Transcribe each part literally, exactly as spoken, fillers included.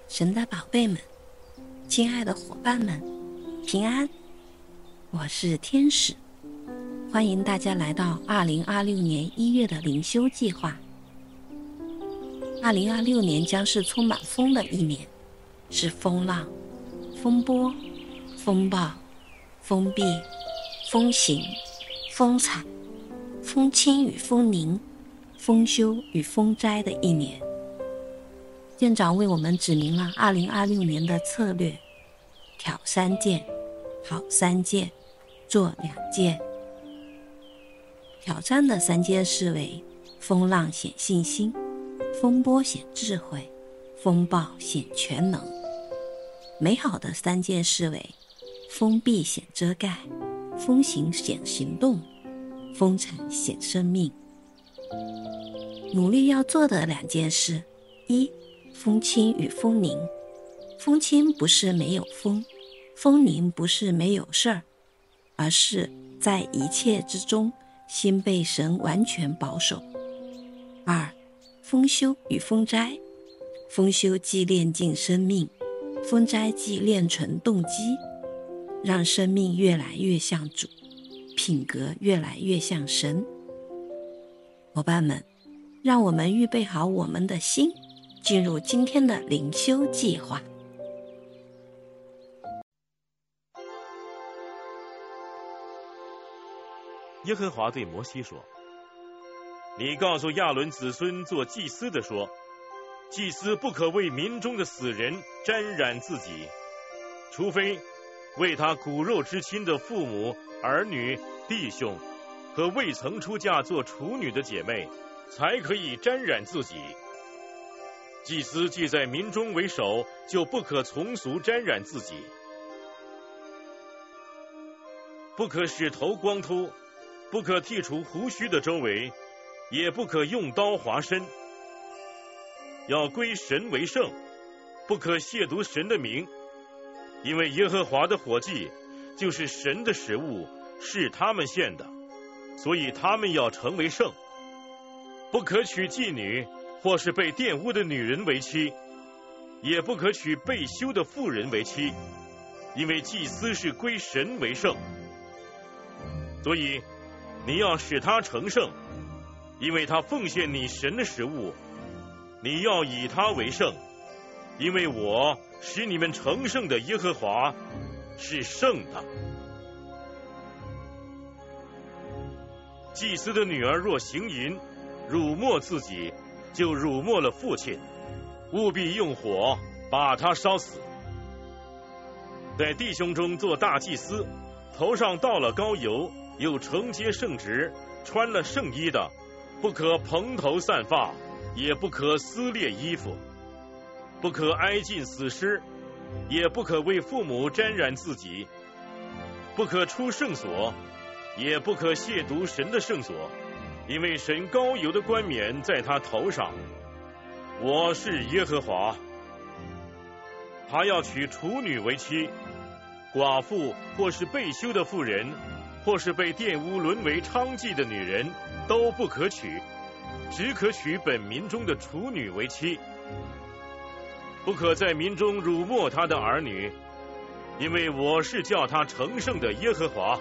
神的宝贝们，亲爱的伙伴们，平安！我是天使，欢迎大家来到二零二六年一月的灵修计划。二零二六年将是充满风的一年，是风浪、风波、风暴、封闭、风行、风采、风轻与风凝、丰收与风灾的一年。店长为我们指明了二零二六年的策略：挑三件，好三件，做两件。挑战的三件事为：风浪显信心，风波显智慧，风暴显全能。美好的三件事为：封闭显遮盖，风行显行动，风产显生命。努力要做的两件事：一、风轻与风凝。风轻不是没有风，风凝不是没有事儿，而是在一切之中，心被神完全保守。二、丰收与风灾。丰收既炼净生命，风灾既炼纯动机，让生命越来越像主，品格越来越像神。伙伴们，让我们预备好我们的心，进入今天的灵修计划。 耶和华对摩西说：你告诉亚伦子孙做祭司的说，祭司不可为民中的死人沾染自己，除非为他骨肉之亲的父母、儿女、弟兄和未曾出嫁做处女的姐妹，才可以沾染自己。祭司既在民中为首，就不可从俗沾染自己，不可使头光秃，不可剔除胡须的周围，也不可用刀划身，要归神为圣，不可亵渎神的名，因为耶和华的火祭就是神的食物，是他们献的，所以他们要成为圣。不可娶妓女，或是被玷污的女人为妻，也不可娶被休的妇人为妻，因为祭司是归神为圣。所以你要使他成圣，因为他奉献你神的食物，你要以他为圣，因为我使你们成圣的耶和华是圣的。祭司的女儿若行淫，辱没自己，就辱没了父亲，务必用火把他烧死。在弟兄中做大祭司，头上倒了膏油，又承接圣职，穿了圣衣的，不可蓬头散发，也不可撕裂衣服，不可挨近死尸，也不可为父母沾染自己，不可出圣所，也不可亵渎神的圣所，因为神膏油的冠冕在他头上。我是耶和华。他要娶处女为妻，寡妇或是被休的妇人，或是被玷污沦为娼妓的女人，都不可娶，只可娶本民中的处女为妻。不可在民中辱没他的儿女，因为我是叫他成圣的耶和华。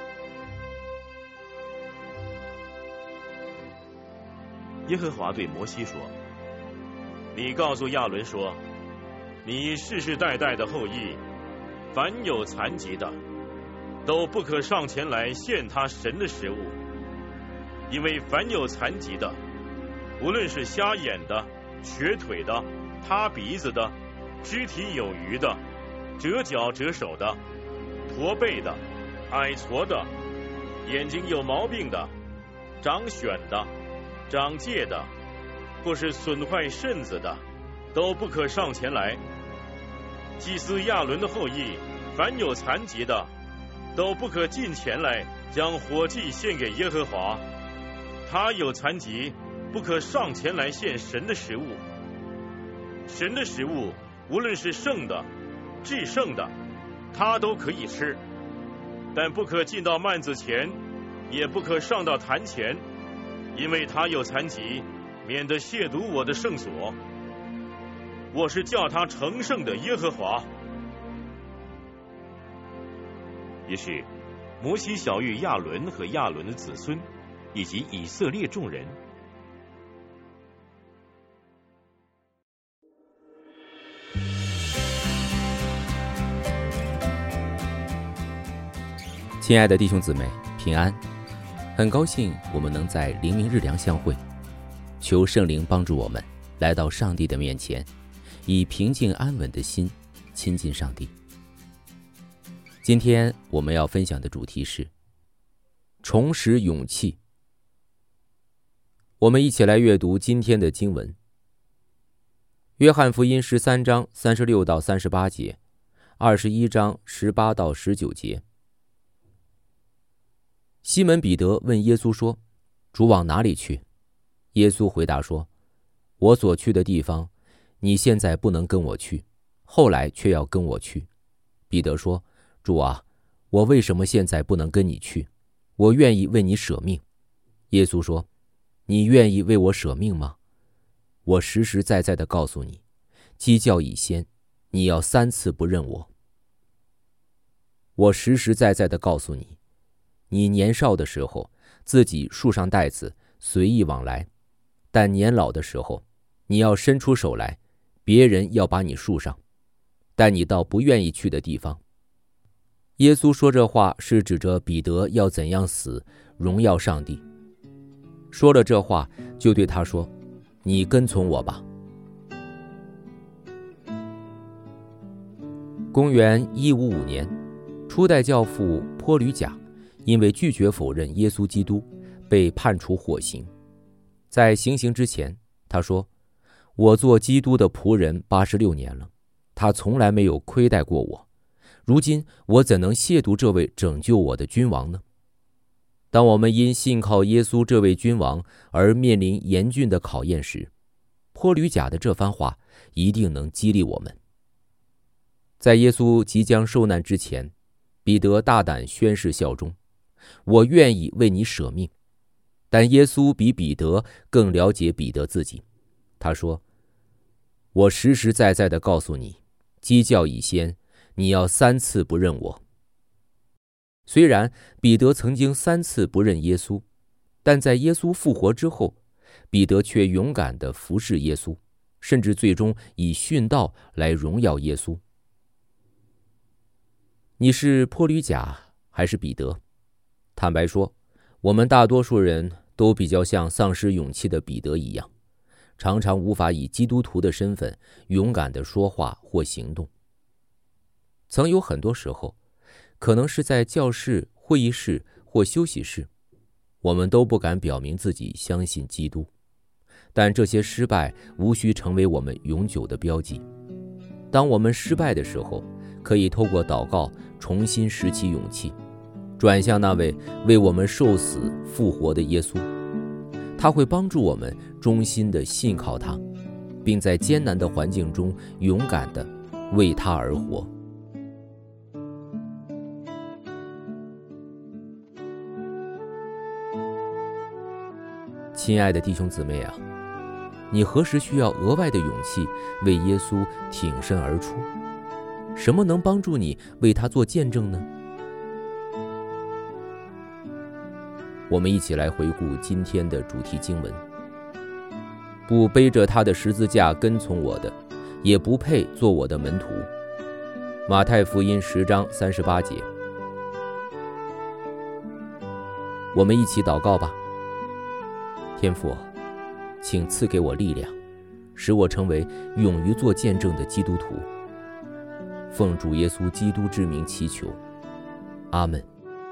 耶和华对摩西说：你告诉亚伦说，你世世代代的后裔，凡有残疾的，都不可上前来献他神的食物，因为凡有残疾的，无论是瞎眼的、瘸腿的、塌鼻子的、肢体有余的、折脚折手的、驼背的、矮矬的、眼睛有毛病的、长癣的、长疥的，或是损坏肾子的，都不可上前来。祭司亚伦的后裔，凡有残疾的，都不可进前来将火祭献给耶和华。他有残疾，不可上前来献神的食物。神的食物，无论是圣的、至圣的，他都可以吃，但不可进到幔子前，也不可上到坛前，因为他有残疾，免得亵渎我的圣所。 我是叫他成圣的耶和华。于是摩西晓谕亚伦和亚伦的子孙，以及以色列众人。 亲爱的弟兄姊妹，平安！很高兴我们能在灵明日良相会，求圣灵帮助我们来到上帝的面前，以平静安稳的心亲近上帝。今天我们要分享的主题是重拾勇气。我们一起来阅读今天的经文，约翰福音十三章三十六到三十八节，二十一章十八到十九节。西门彼得问耶稣说：“主往哪里去？”耶稣回答说：“我所去的地方，你现在不能跟我去，后来却要跟我去。”彼得说：“主啊，我为什么现在不能跟你去？我愿意为你舍命。”耶稣说：“你愿意为我舍命吗？我实实在在地告诉你，鸡叫以先，你要三次不认我。我实实在在地告诉你，你年少的时候，自己束上带子，随意往来；但年老的时候，你要伸出手来，别人要把你束上，带你到不愿意去的地方。”耶稣说这话是指着彼得要怎样死，荣耀上帝。说了这话，就对他说：“你跟从我吧。”公元一五五年，初代教父坡吕贾因为拒绝否认耶稣基督，被判处火刑。在行刑之前，他说：“我做基督的仆人八十六年了，他从来没有亏待过我。如今我怎能亵渎这位拯救我的君王呢？”当我们因信靠耶稣这位君王而面临严峻的考验时，坡吕贾的这番话一定能激励我们。在耶稣即将受难之前，彼得大胆宣誓效忠：“我愿意为你舍命。”但耶稣比彼得更了解彼得自己，他说：“我实实在在地告诉你，鸡叫以先，你要三次不认我。”虽然彼得曾经三次不认耶稣，但在耶稣复活之后，彼得却勇敢地服侍耶稣，甚至最终以殉道来荣耀耶稣。你是坡吕贾还是彼得？坦白说，我们大多数人都比较像丧失勇气的彼得一样，常常无法以基督徒的身份勇敢地说话或行动。曾有很多时候，可能是在教室、会议室或休息室，我们都不敢表明自己相信基督，但这些失败无需成为我们永久的标记。当我们失败的时候，可以透过祷告重新拾起勇气，转向那位为我们受死复活的耶稣。他会帮助我们衷心地信靠他，并在艰难的环境中勇敢地为他而活。亲爱的弟兄姊妹啊，你何时需要额外的勇气为耶稣挺身而出？什么能帮助你为他做见证呢？我们一起来回顾今天的主题经文：不背着他的十字架跟从我的，也不配做我的门徒。马太福音十章三十八节。我们一起祷告吧。天父，请赐给我力量，使我成为勇于做见证的基督徒。奉主耶稣基督之名祈求，阿们。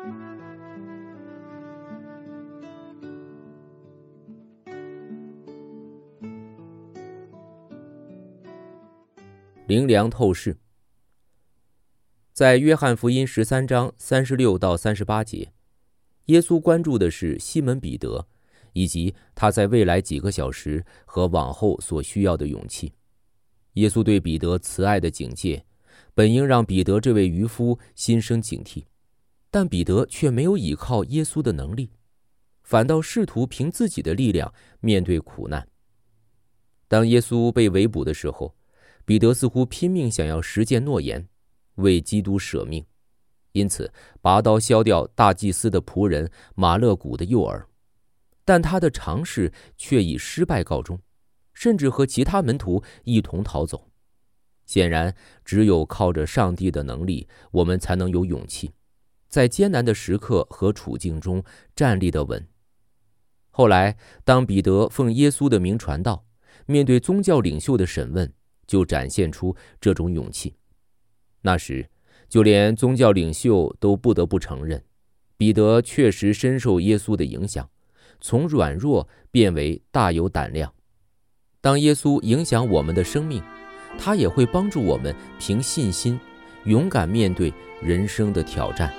灵粮透视。在约翰福音十三章三十六到三十八节，耶稣关注的是西门彼得，以及他在未来几个小时和往后所需要的勇气。耶稣对彼得慈爱的警戒，本应让彼得这位渔夫心生警惕，但彼得却没有倚靠耶稣的能力，反倒试图凭自己的力量面对苦难。当耶稣被围捕的时候， 彼得似乎拼命想要实践诺言，为基督舍命，因此拔刀削掉大祭司的仆人马勒古的右耳。但他的尝试却以失败告终，甚至和其他门徒一同逃走。显然，只有靠着上帝的能力，我们才能有勇气，在艰难的时刻和处境中站立得稳。后来，当彼得奉耶稣的名传道，面对宗教领袖的审问，就展现出这种勇气。那时，就连宗教领袖都不得不承认，彼得确实深受耶稣的影响，从软弱变为大有胆量。当耶稣影响我们的生命，他也会帮助我们凭信心勇敢面对人生的挑战。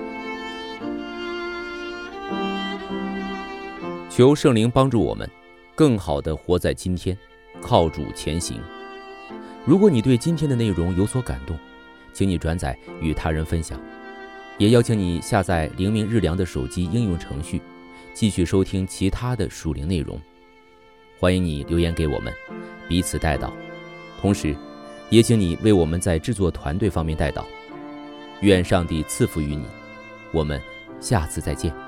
求圣灵帮助我们更好地活在今天，靠主前行。如果你对今天的内容有所感动，请你转载与他人分享，也邀请你下载灵命日粮的手机应用程序，继续收听其他的属灵内容。欢迎你留言给我们，彼此代祷。同时也请你为我们在制作团队方面代祷。愿上帝赐福于你，我们下次再见。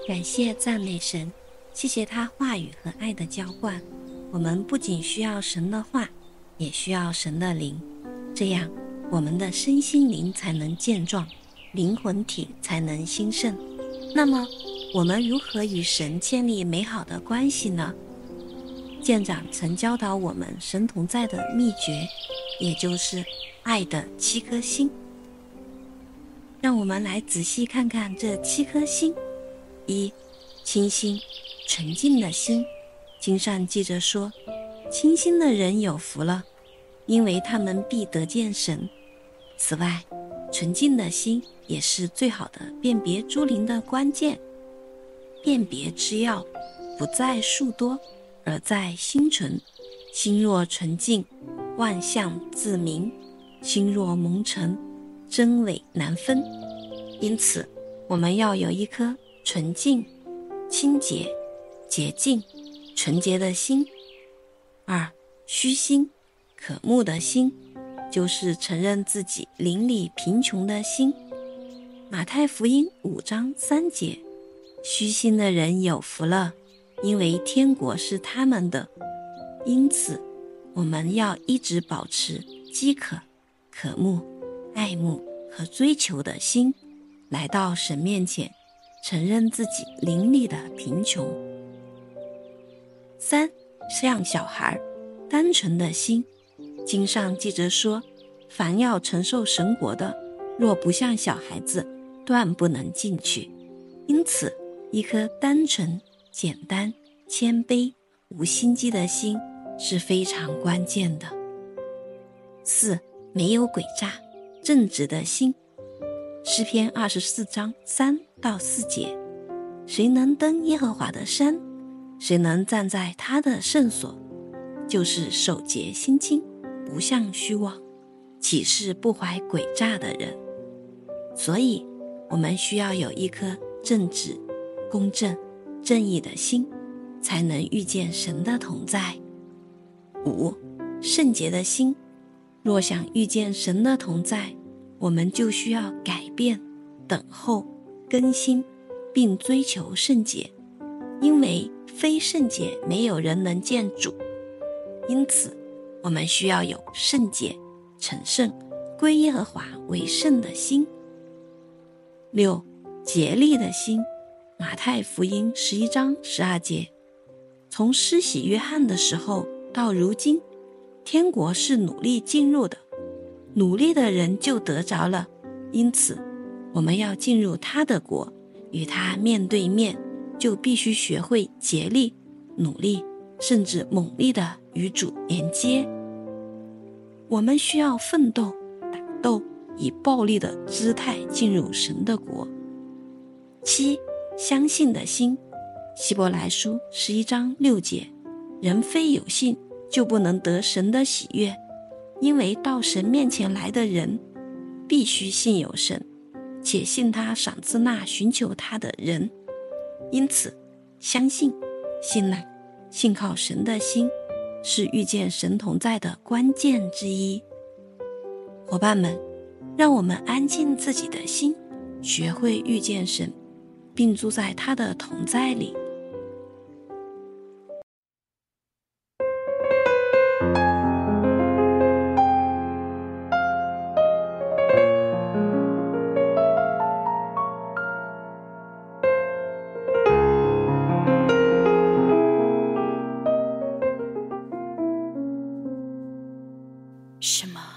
感谢赞美神，谢谢他话语和爱的浇灌。我们不仅需要神的话，也需要神的灵，这样我们的身心灵才能健壮，灵魂体才能兴盛。那么我们如何与神建立美好的关系呢？舰长曾教导我们神同在的秘诀，也就是爱的七颗星。让我们来仔细看看这七颗星。一、清心，纯净的心。经上记着说，清心的人有福了，因为他们必得见神。此外，纯净的心也是最好的辨别诸灵的关键。辨别之要不在数多，而在心纯。心若纯净，万象自明；心若蒙尘，真伪难分。因此，我们要有一颗纯净、清洁、洁净、纯洁的心。二、虚心，渴慕的心，就是承认自己邻里贫穷的心。马太福音五章三节，虚心的人有福了，因为天国是他们的。因此，我们要一直保持饥渴、渴慕、爱慕和追求的心，来到神面前，承认自己邻里的贫穷。三、像小孩，单纯的心。经上记着说，凡要承受神国的，若不像小孩子，断不能进去。因此，一颗单纯、简单、谦卑、无心机的心是非常关键的。四、没有诡诈，正直的心。诗篇二十四章三到四节，谁能登耶和华的山？谁能站在他的圣所？就是手洁心清，不向虚妄，岂是不怀诡诈的人。所以我们需要有一颗正直、公正、正义的心，才能遇见神的同在。五、圣洁的心。若想遇见神的同在，我们就需要改变、等候、更新，并追求圣洁，因为非圣洁没有人能见主。因此，我们需要有圣洁、成圣、归耶和华为圣的心。六、竭力的心。马太福音十一章十二节，从施洗约翰的时候到如今，天国是努力进入的，努力的人就得着了。因此，我们要进入他的国，与他面对面，就必须学会竭力、努力，甚至猛力的与主连接。我们需要奋斗、打斗，以暴力的姿态进入神的国。七、相信的心。希伯来书十一章六节，人非有信，就不能得神的喜悦，因为到神面前来的人，必须信有神，且信他赏赐那寻求他的人。因此，相信、信赖、信靠神的心，是遇见神同在的关键之一。伙伴们，让我们安静自己的心，学会遇见神，并住在他的同在里。 什么？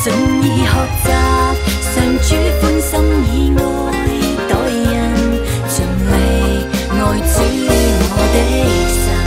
順意學習，上主歡心以愛待人，盡力愛主我的神。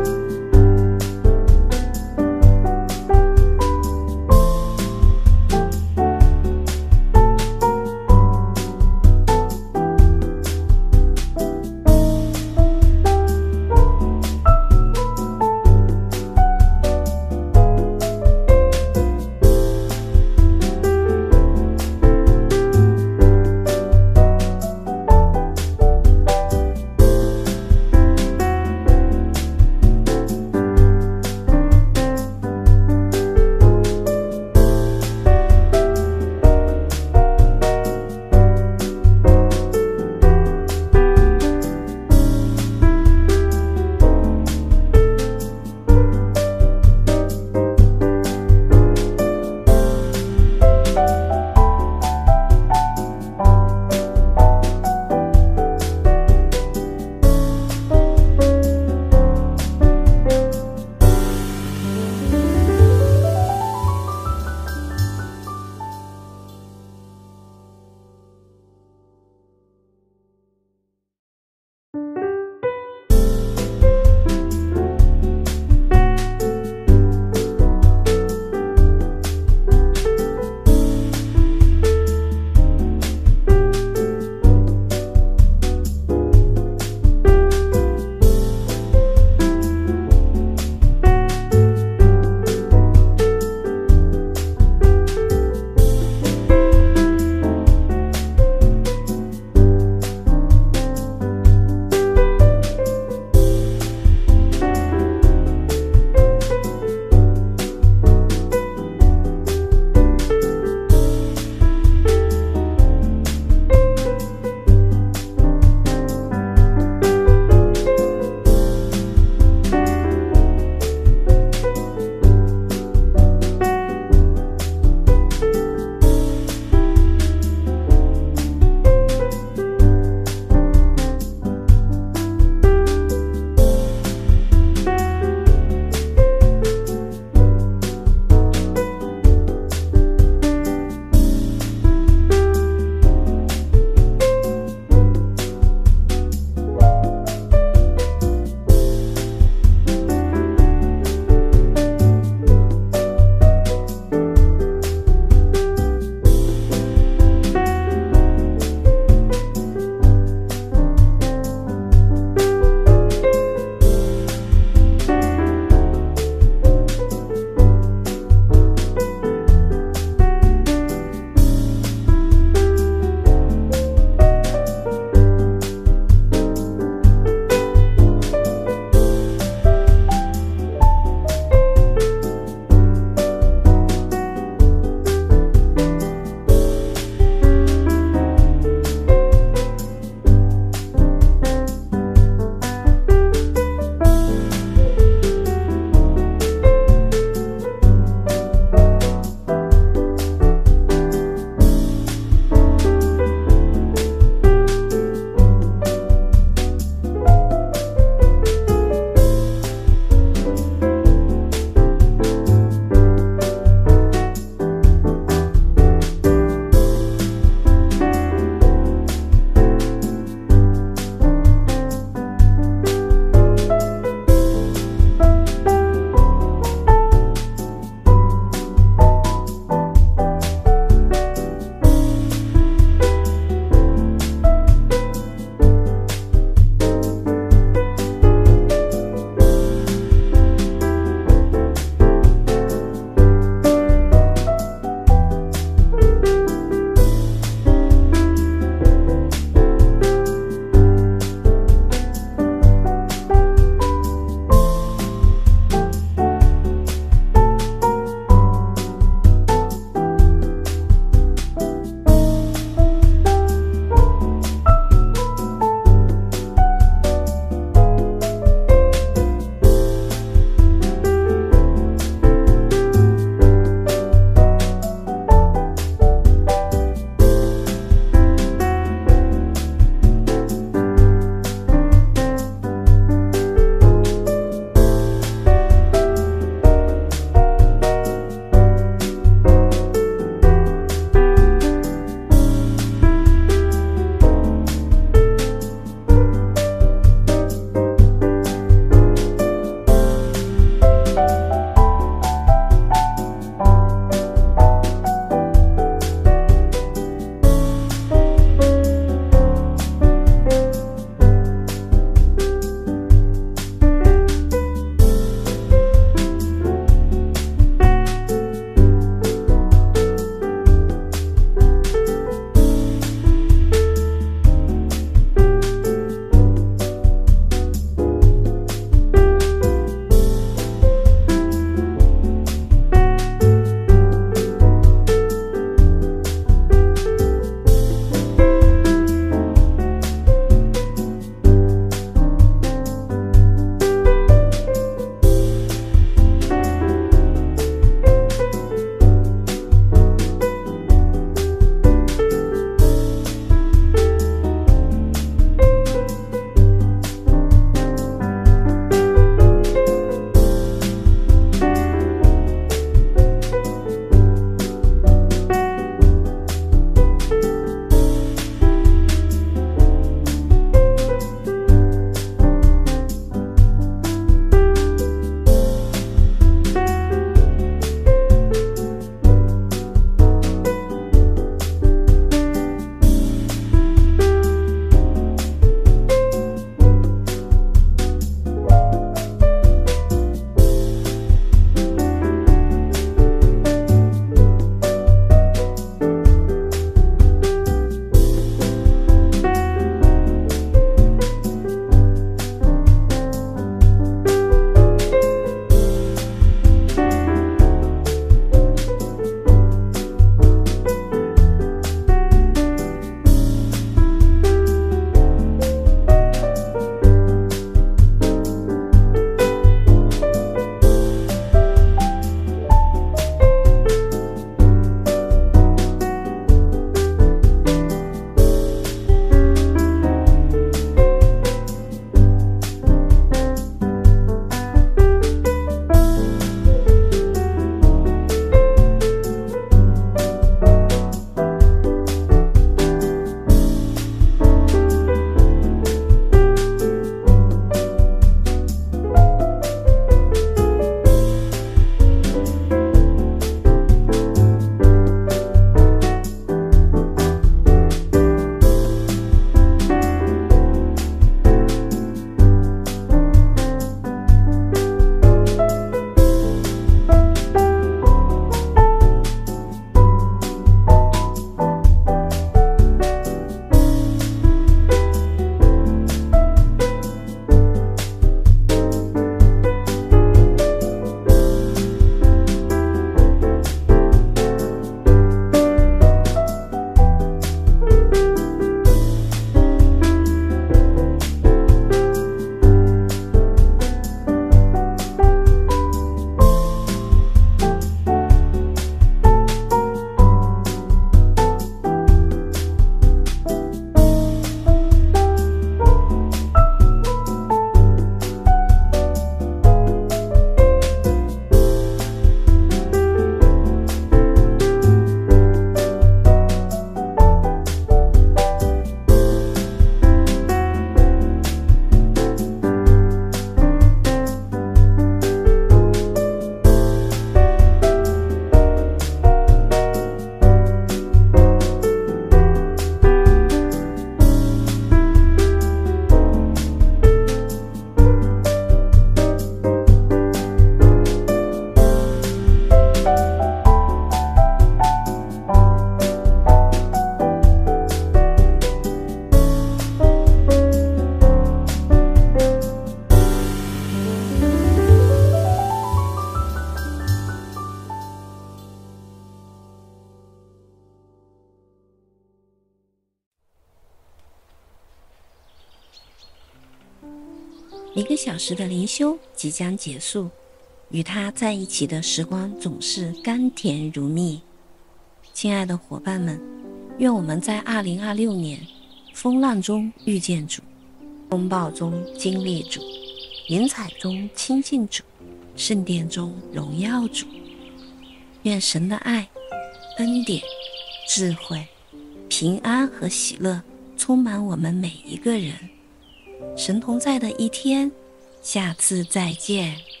一个小时的灵修即将结束，与他在一起的时光总是甘甜如蜜。亲爱的伙伴们，愿我们在二零二六年风浪中遇见主，风暴中经历主，云彩中亲近主，圣殿中荣耀主。愿神的爱、恩典、智慧、平安和喜乐充满我们每一个人。神同在的一天，下次再见。